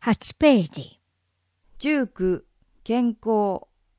8ページ。 19、健康。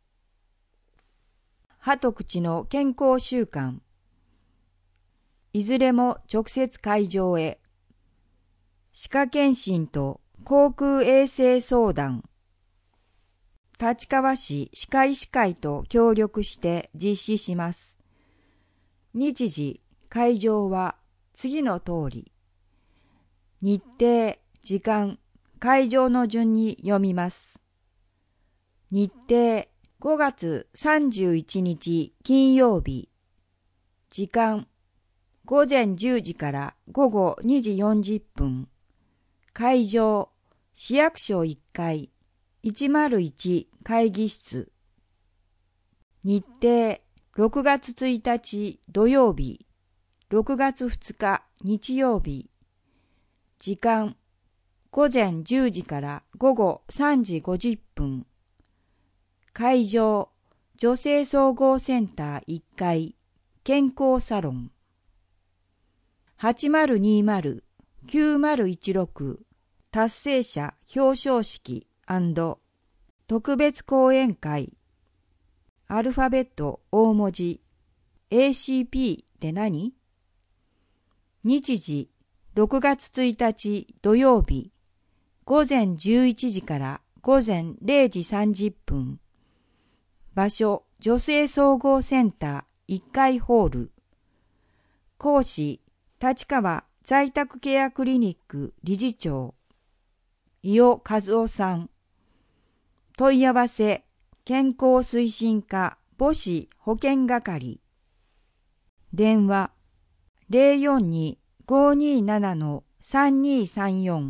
歯と口の健康習慣。いずれも直接会場へ。歯科検診と口腔衛生相談。立川市歯科医師会と協力して実施します。日時、会場は次の通り。日程、時間、会場の順に読みます。日程、5月31日金曜日。時間、午前10時から午後2時40分。会場、市役所1階、101会議室。日程、6月1日土曜日、6月2日日曜日。時間、午前10時から午後3時50分。会場、女性総合センター1階、健康サロン。8020-9016達成者表彰式&特別講演会。アルファベット大文字 ACP って何？日時、6月1日土曜日、午前11時から午前0時30分。場所、女性総合センター1階ホール。講師、立川在宅ケアクリニック理事長、伊尾和夫さん。問い合わせ、健康推進課母子保健係。電話、042-527-3234。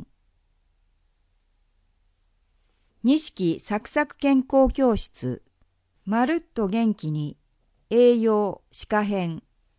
錦サクサク健康教室。まるっと元気に栄養歯科編。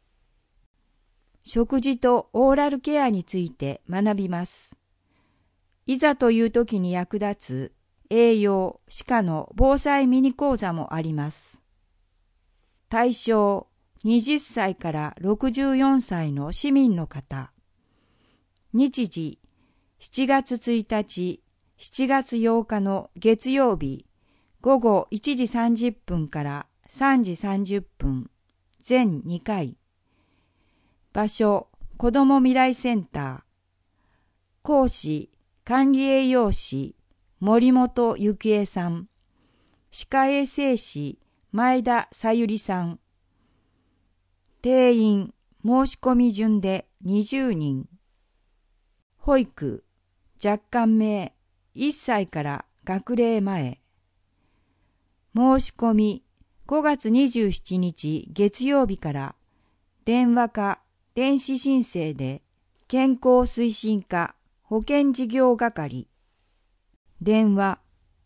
食事とオーラルケアについて学びます。いざという時に役立つ栄養歯科の防災ミニ講座もあります。対象20歳から64歳の市民の方。日時7月1日、7月8日の月曜日、午後1時30分から3時30分、全2回。場所、子ども未来センター。講師、管理栄養士、森本幸恵さん。歯科衛生士、前田さゆりさん。定員、申し込み順で20人。保育、若干名、1歳から学齢前。申し込み、5月27日月曜日から電話か電子申請で健康推進課保健事業係。電話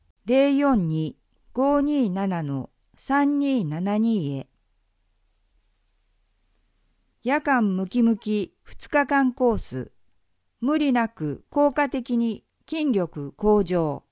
042-527-3272 へ。夜間ムキムキ2日間コース。無理なく効果的に筋力向上。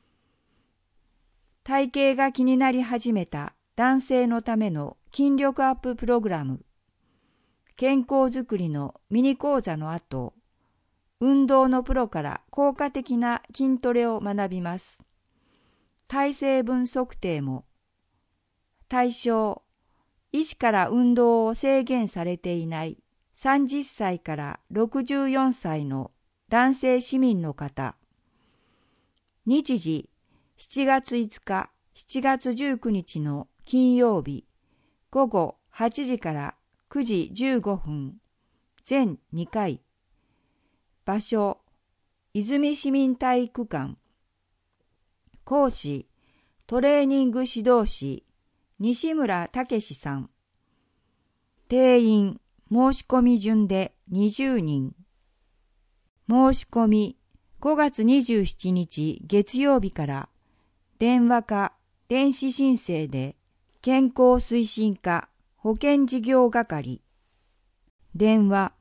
体型が気になり始めた男性のための筋力アッププログラム。健康づくりのミニ講座の後、運動のプロから効果的な筋トレを学びます。体成分測定も。対象、医師から運動を制限されていない30歳から64歳の男性市民の方。日時、7月5日、7月19日の金曜日、午後8時から9時15分、全2回。場所、泉市民体育館。講師、トレーニング指導士、西村武史さん。定員、申し込み順で20人。申し込み、5月27日月曜日から電話か電子申請で健康推進課保健事業係。電話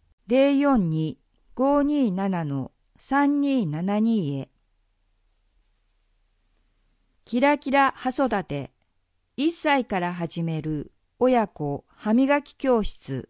042-527-3272 へ。キラキラ歯育て。1歳から始める親子歯磨き教室。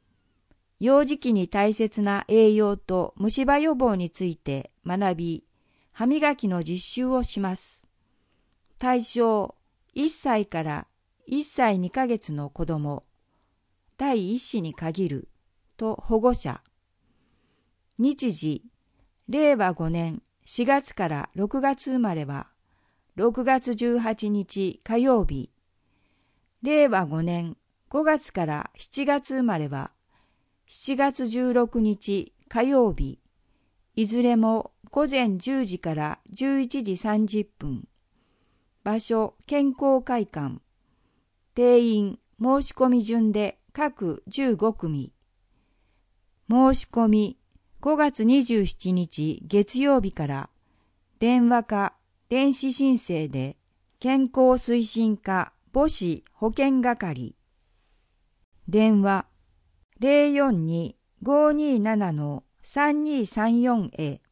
幼児期に大切な栄養と虫歯予防について学び、 歯磨きの実習をします。対象、1歳から1歳2ヶ月の子供、第1子に限ると保護者。日時、令和5年4月から6月生まれは、6月18日火曜日。令和5年5月から7月生まれは、7月16日火曜日。いずれも午前10時から11時30分。場所、健康会館。定員、申し込み順で各15組。申し込み、5月27日月曜日から電話か電子申請で健康推進課母子保健係。電話 042-527-3234 へ。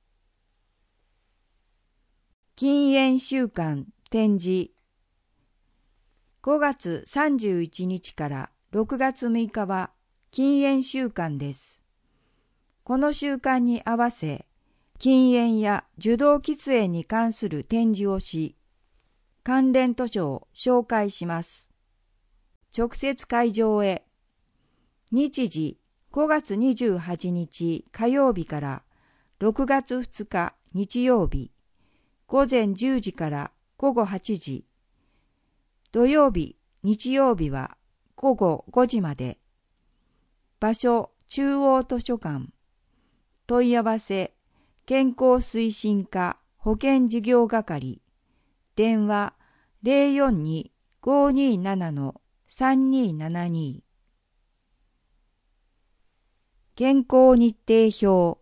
禁煙週間展示。5月31日から6月6日は禁煙週間です。この週間に合わせ、禁煙や受動喫煙に関する展示をし、関連図書を紹介します。直接会場へ。日時5月28日火曜日から6月2日日曜日、午前10時から午後8時。土曜日、日曜日は午後5時まで。場所、中央図書館。問い合わせ、健康推進課保健事業係。電話、042-527-3272。健康日程表。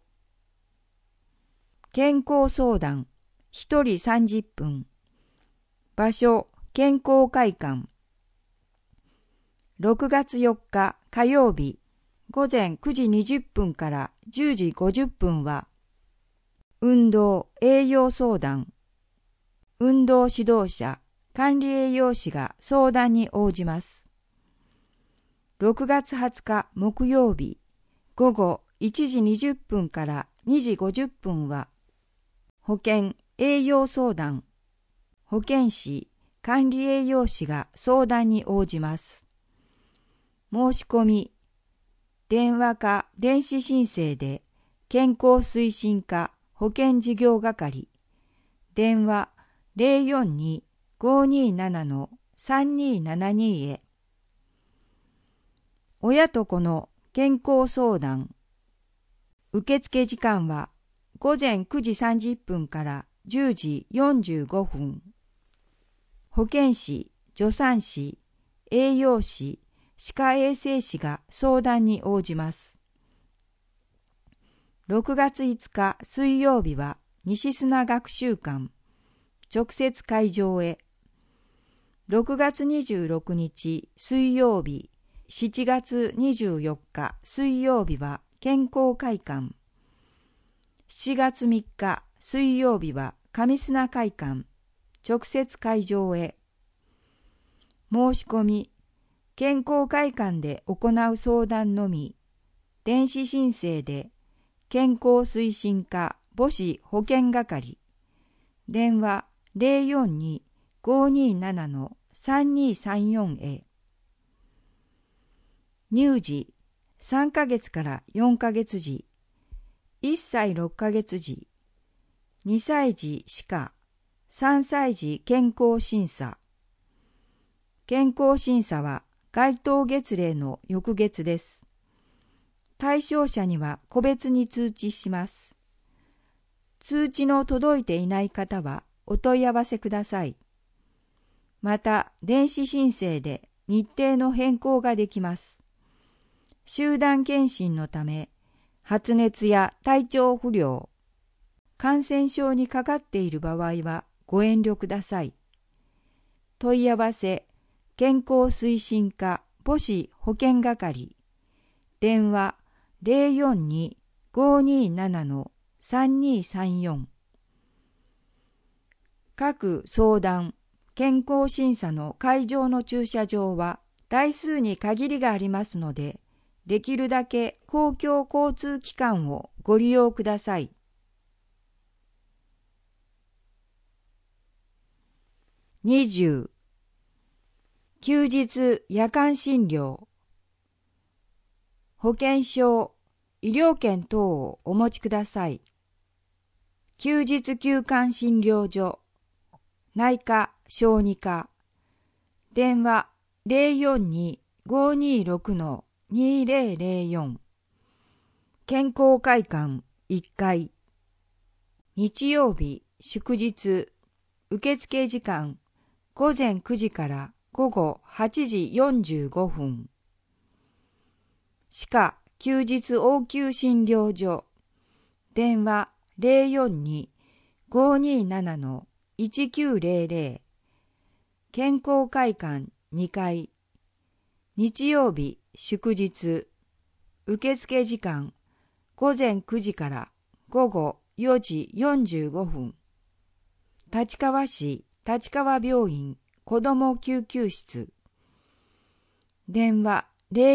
健康相談、1人30分。場所、健康会館。6月4日火曜日、午前9時20分から10時50分は、運動・栄養相談。運動指導者、管理栄養士が相談に応じます。6月20日木曜日、午後1時20分から2時50分は、保健・栄養相談。保健師、管理栄養士が相談に応じます。申し込み、電話か電子申請で健康推進課保健事業係。電話 042-527-3272 へ。親と子の健康相談。受付時間は午前9時30分から10時45分。保健師、助産師、栄養士、歯科衛生士が相談に応じます。6月5日水曜日は西砂学習館。直接会場へ。6月26日水曜日、7月24日水曜日は健康会館。7月3日水曜日は上砂会館。直接会場へ。申し込み、健康会館で行う相談のみ、電子申請で健康推進課母子保健係。電話 042-527-3234 へ。乳児、3ヶ月から4ヶ月児、1歳6ヶ月児、2歳児歯科、3歳児健康審査。健康審査は該当月齢の翌月です。対象者には個別に通知します。通知の届いていない方はお問い合わせください。また、電子申請で日程の変更ができます。集団検診のため、発熱や体調不良、感染症にかかっている場合はご遠慮ください。問い合わせ、健康推進課母子保健係。電話 042-527-3234。各相談、健康審査の会場の駐車場は台数に限りがありますので、できるだけ公共交通機関をご利用ください。 20、休日夜間診療、保険証、医療券等をお持ちください。休日休館診療所、内科、小児科、電話042-526-2004、健康会館1階、日曜日、祝日、受付時間午前9時から午後8時45分。歯科休日応急診療所、電話042-527-1900、健康会館2階、日曜日、祝日、受付時間午前9時から午後4時45分。立川市立川病院子ども救急室、電話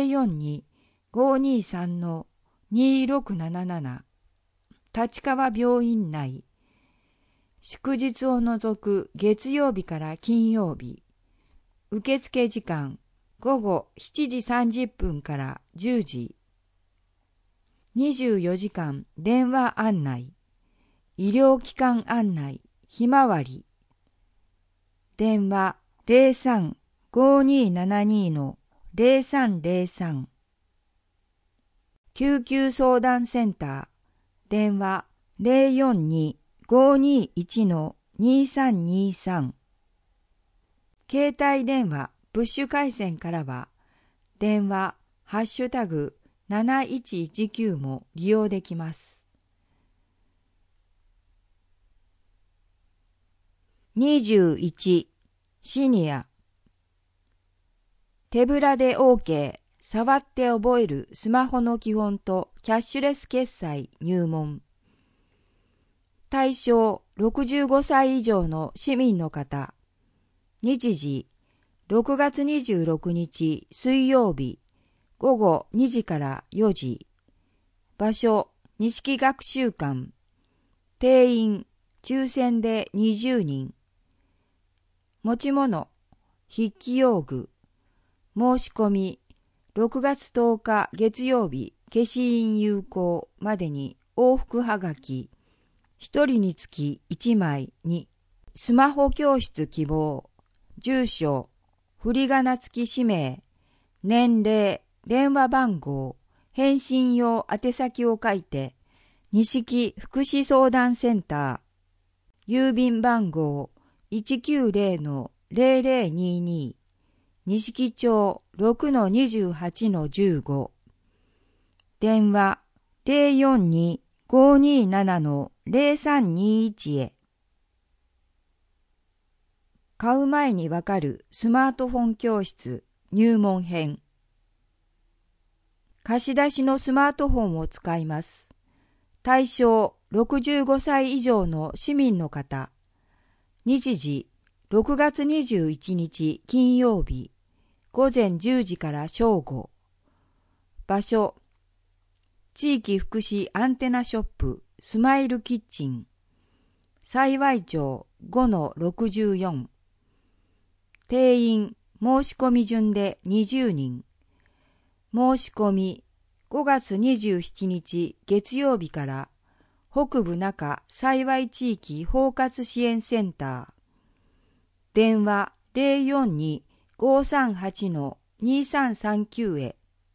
042-523-2677、立川病院内、祝日を除く月曜日から金曜日、受付時間午後7時30分から10時、24時間電話案内、医療機関案内、ひまわり、電話03-5272-0303、救急相談センター、電話042-521-2323、携帯電話プッシュ回線からは、電話#7119も利用できます。21、シニア。手ぶらで OK、触って覚えるスマホの基本とキャッシュレス決済入門。対象65歳以上の市民の方。日時6月26日水曜日午後2時から4時。場所錦学習館。定員抽選で20人。持ち物筆記用具。申し込み6月10日月曜日消印有効までに往復はがき1人につき1枚にスマホ教室希望、住所、振り仮名付き氏名、年齢、電話番号、返信用宛先を書いて錦福祉相談センター、郵便番号190-0022、錦町 6-28-15、電話042-527-0321へ。買う前にわかるスマートフォン教室入門編。貸し出しのスマートフォンを使います。対象65歳以上の市民の方。日時6月21日金曜日午前10時から正午。場所地域福祉アンテナショップスマイルキッチン、幸町 5-64。定員申し込み順で20人。申し込み5月27日月曜日から北部中幸地域包括支援センター。電話042-538-2339へ。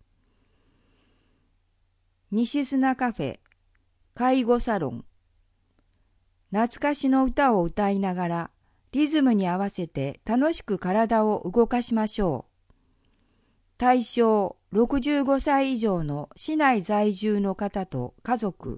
西砂カフェ介護サロン。懐かしの歌を歌いながらリズムに合わせて楽しく体を動かしましょう。対象65歳以上の市内在住の方と家族。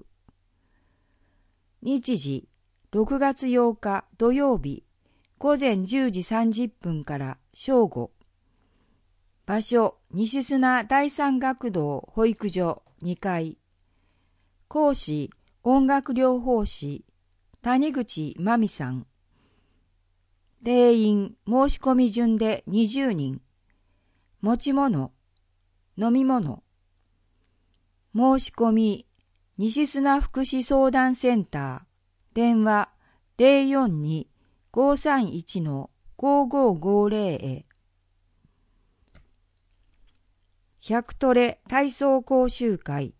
日時6月8日土曜日午前10時30分から正午。場所西砂第三学童保育所2階。講師音楽療法士谷口真美さん。定員申し込み順で20人。持ち物、飲み物。申し込み西砂福祉相談センター。電話 5550へ。100トレ体操講習会。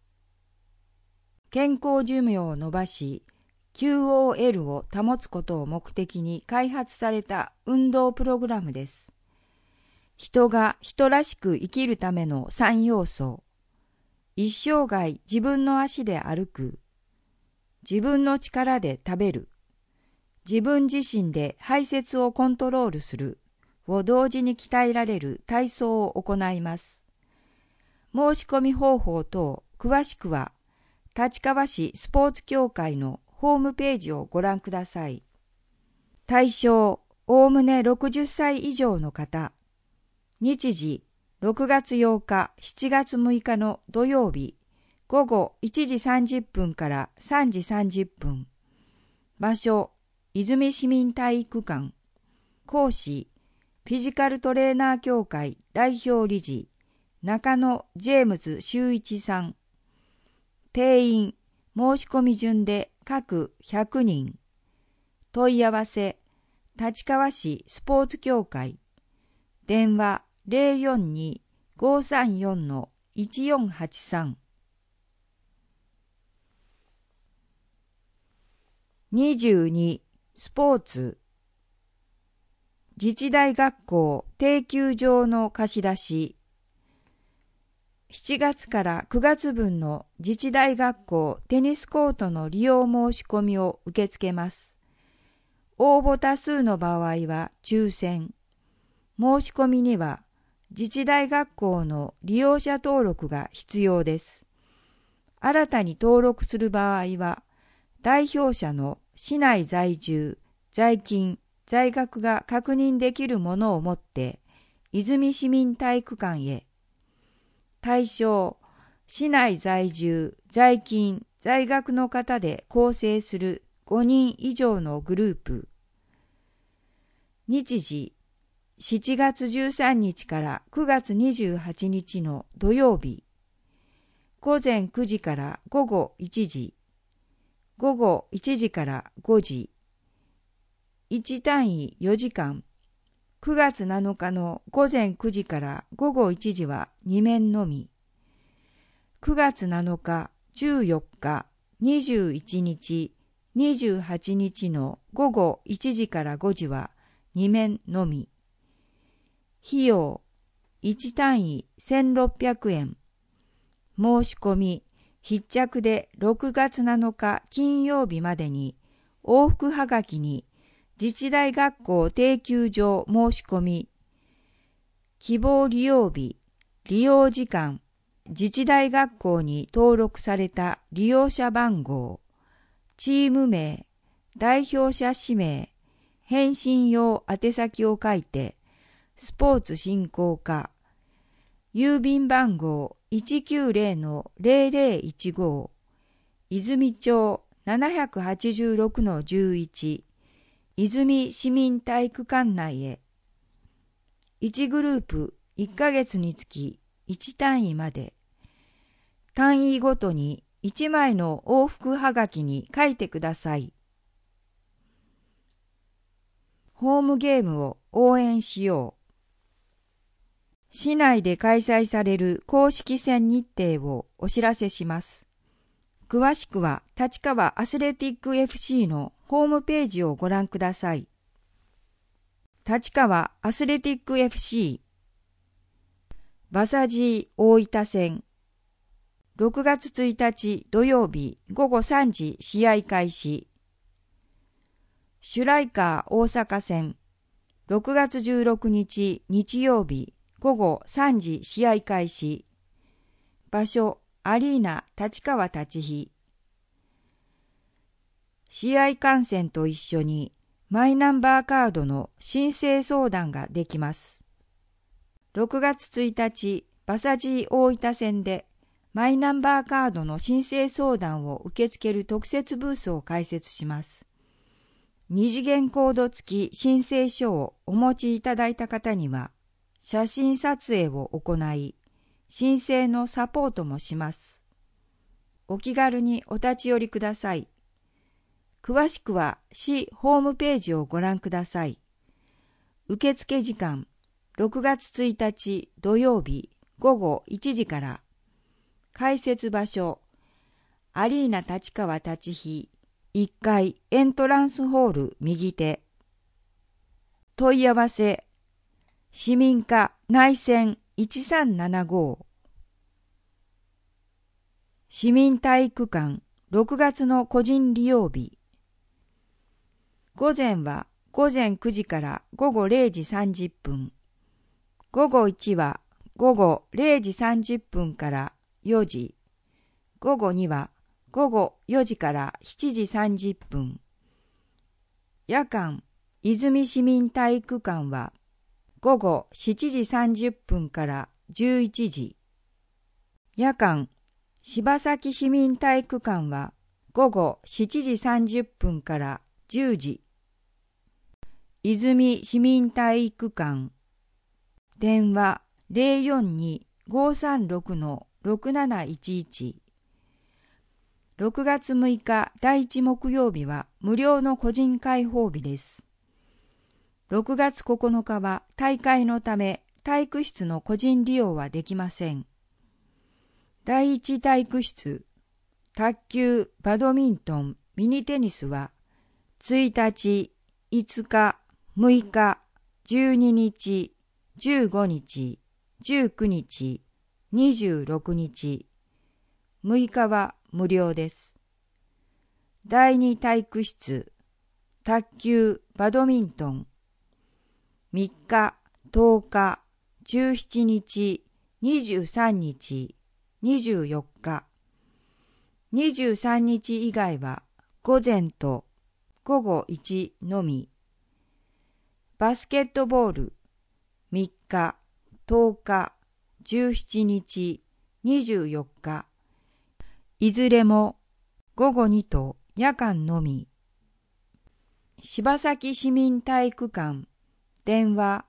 健康寿命を伸ばし、QOL を保つことを目的に開発された運動プログラムです。人が人らしく生きるための3要素。一生涯自分の足で歩く。自分の力で食べる。自分自身で排泄をコントロールするを同時に鍛えられる体操を行います。申し込み方法等詳しくは立川市スポーツ協会のホームページをご覧ください。対象おおむね60歳以上の方。日時6月8日、7月6日の土曜日午後1時30分から3時30分。場所泉市民体育館。講師フィジカルトレーナー協会代表理事中野ジェームズ修一さん。定員申し込み順で各100人。問い合わせ立川市スポーツ協会。電話042-534-1483。22スポーツ自治大学校定休場の貸し出し。7月から9月分の自治大学校テニスコートの利用申し込みを受け付けます。応募多数の場合は抽選。申し込みには自治大学校の利用者登録が必要です。新たに登録する場合は、代表者の市内在住、在勤、在学が確認できるものをもって、泉市民体育館へ。対象、市内在住、在勤、在学の方で構成する5人以上のグループ。日時、7月13日から9月28日の土曜日。午前9時から午後1時。午後1時から5時。1単位4時間。9月7日の午前9時から午後1時は2面のみ。9月7日、14日、21日、28日の午後1時から5時は2面のみ。費用、1単位1600円。申し込み、必着で6月7日金曜日までに往復はがきに自治大学校定休場申し込み、希望利用日、利用時間、自治大学校に登録された利用者番号、チーム名、代表者氏名、返信用宛先を書いて、スポーツ振興課、郵便番号190-0015、泉町786-11、泉市民体育館内へ。1グループ1ヶ月につき1単位まで。単位ごとに1枚の往復はがきに書いてください。ホームゲームを応援しよう。市内で開催される公式戦日程をお知らせします。詳しくは立川アスレティック FC のホームページをご覧ください。立川アスレティック FC 馬佐寺大分戦6月1日土曜日午後3時試合開始。シュライカー大阪戦6月16日日曜日午後3時試合開始。場所アリーナ立川立飛。試合観戦と一緒にマイナンバーカードの申請相談ができます。6月1日馬佐寺大分戦でマイナンバーカードの申請相談を受け付ける特設ブースを開設します。二次元コード付き申請書をお持ちいただいた方には写真撮影を行い、申請のサポートもします。お気軽にお立ち寄りください。詳しくは市ホームページをご覧ください。 受付時間6月1日土曜日午後1時から。開設場所アリーナ立川立飛1階エントランスホール右手。問い合わせ市民課内線1375。市民体育館6月の個人利用日。午前は午前9時から午後0時30分。午後1は午後0時30分から4時。午後2は午後4時から7時30分。夜間、泉市民体育館は午後7時30分から11時。夜間、柴崎市民体育館は午後7時30分から10時。泉市民体育館。電話042-536-6711。6月6日第1木曜日は無料の個人開放日です。6月9日は大会のため体育室の個人利用はできません。第1体育室、卓球、バドミントン、ミニテニスは1日、5日、6日、12日、15日、19日、26日、6日は無料です。第2体育室、卓球、バドミントン、3日、10日、17日、23日、24日、23日以外は午前と午後1のみ。バスケットボール、3日、10日、17日、24日、いずれも午後2と夜間のみ。柴崎市民体育館、電話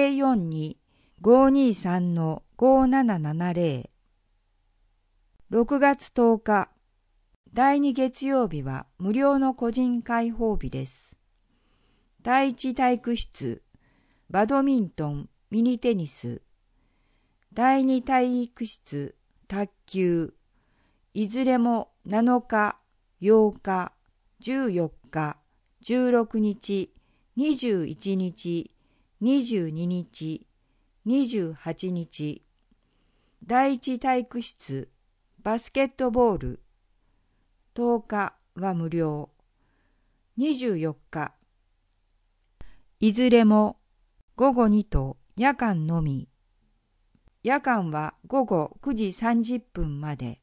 042-523-5770。6月10日、第2月曜日は無料の個人開放日です。第1体育室、バドミントン、ミニテニス。第2体育室、卓球。いずれも7日、8日、14日、16日、21日、22日、28日。第1体育室、バスケットボール。10日は無料。24日。いずれも午後2と夜間のみ。夜間は午後9時30分まで。